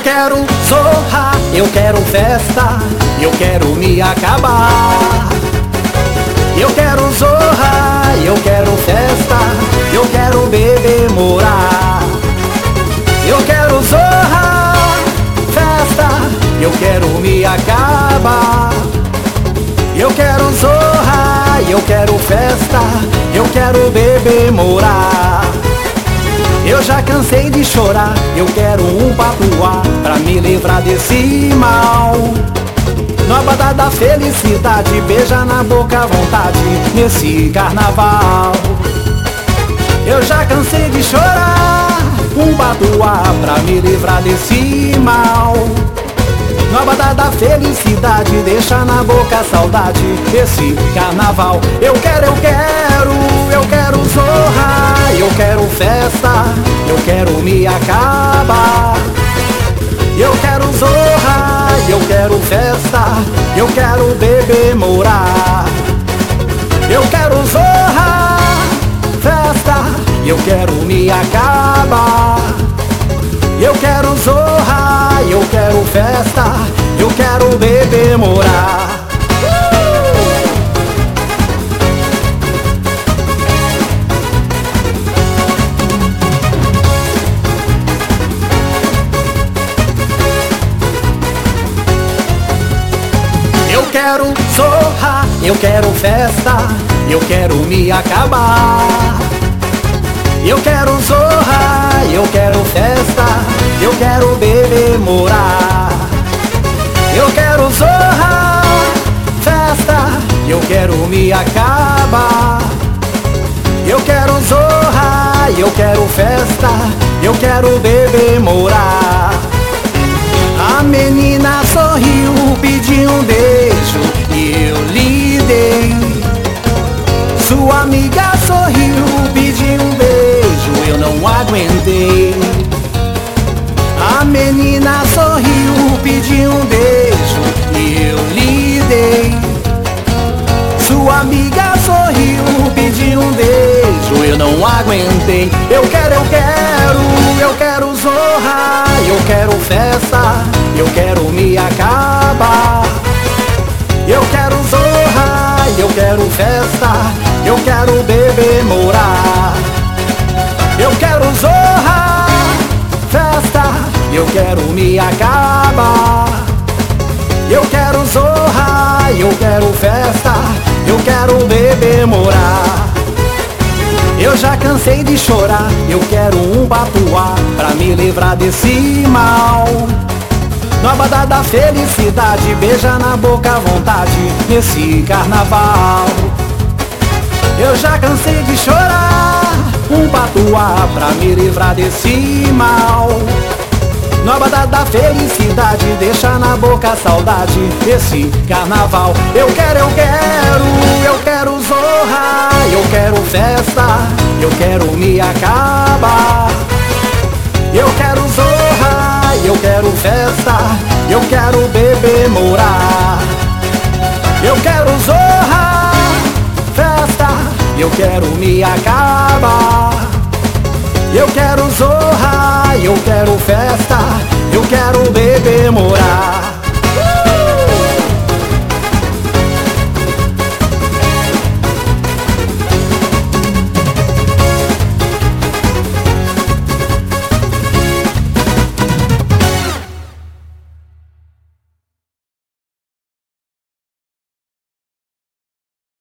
quero zorra, eu quero festa, eu quero me acabar. Eu quero zorra, eu quero festa, eu quero beber, morar. Eu quero zorra, festa, eu quero me acabar. Eu quero zorra, eu quero festa, eu quero beber, morar. Eu já cansei de chorar, eu quero um patuá pra me livrar desse mal. No abadá da felicidade, beija na boca à vontade nesse carnaval. Eu já cansei de chorar, um patuá pra me livrar desse mal. No abadá da felicidade, deixa na boca a saudade desse carnaval. Eu quero zorra, eu quero festa, eu quero me acabar. Eu quero zorra, eu quero festa, eu quero beber, morar. Eu quero zorra, festa, eu quero me acabar. Eu quero zorra, eu quero festa, eu quero beber, morar. Eu quero zorra, eu quero festa, eu quero me acabar. Eu quero zorra, eu quero festa, eu quero beber, morar. Eu quero zorra, festa, eu quero me acabar. Eu quero zorra, eu quero festa, eu quero beber, morar. A menina sorriu, pediu um beijo e eu lhe dei. Sua amiga sorriu, pediu um beijo, eu não aguentei. A menina sorriu, pediu um beijo e eu lhe dei. Sua amiga sorriu, pediu um beijo, eu não aguentei. Eu quero zorra, eu quero festa, eu quero me acabar. Eu quero zorra, eu quero festa, eu quero beber, morar. Eu quero zorra, festa, eu quero me acabar. Eu quero zorra, eu quero festa, eu quero beber, morar. Eu já cansei de chorar, eu quero um patuá pra me livrar desse mal. No abadá da felicidade, beija na boca à vontade nesse carnaval. Eu já cansei de chorar, um patuá pra me livrar desse mal. No abadá da felicidade, deixa na boca a saudade desse carnaval. Eu quero zorra, eu quero festa, eu quero me acabar. Eu quero zorra, eu quero festa, eu quero beber, morar. Eu quero zorra, festa, eu quero me acabar. Eu quero zorra, eu quero festa, eu quero beber, morar.